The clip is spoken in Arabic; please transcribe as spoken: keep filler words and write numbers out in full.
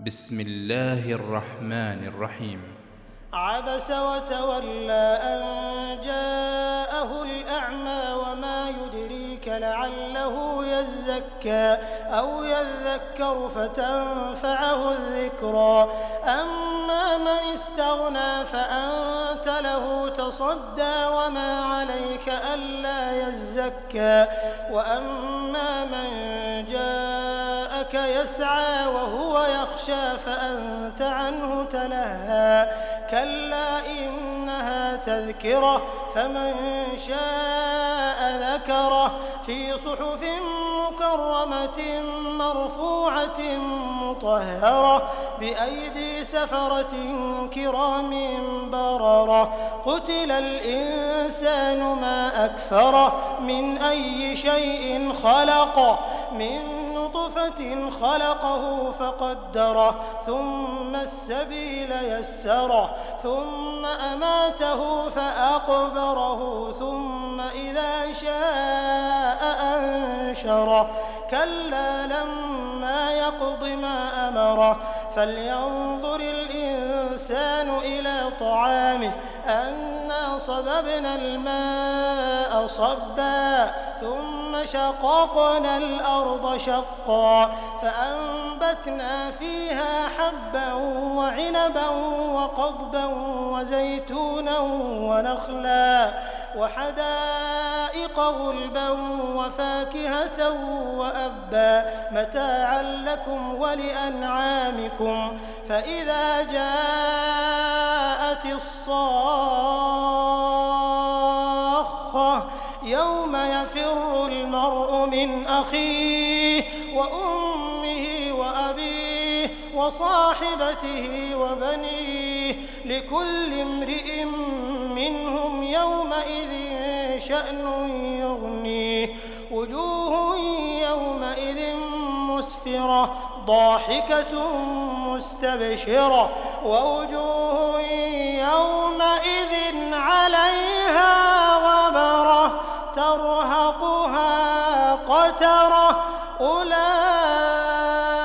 بسم الله الرحمن الرحيم. عبس وتولى أن جاءه الأعمى وما يدريك لعله يزكى أو يذكر فتنفعه الذكرى. أما من استغنى فأنت له تصدى وما عليك ألا يزكى. وأما من جاءك يسعى وهو يخشى فأنت عنه تلهى. كلا إنها تذكرة فمن شاء ذكره في صحف مكرمة مرفوعة مطهرة بأيدي سفرة كرام بررة. قتل الإنسان ما أكفره من أي شيء خلقه من نطفة خلقه فقدره ثم السبيل يسره ثم أماته فأقبره ثم إذا شاء أنشره. كلا لما يقض ما أمره فلينظر الإنسان إلى طعامه أنا صببنا الماء صبا ثم شققنا الأرض شقا فأنبتنا فيها حبا وعنبا وقضبا وزيتونا ونخلا وحدائق غلبا وفاكهة وأبا متاعا لكم ولأنعامكم. فإذا جاءت الصاخة يوم يفر المرء من أخيه وأمه وأبيه وصاحبته وبنيه لكل امرئ منهم يومئذ شأن يغنيه. وجوه يومئذ مسفرة ضاحكة مستبشرة ووجوه يومئذ عليها غبرة ترهقها قترة. أولئك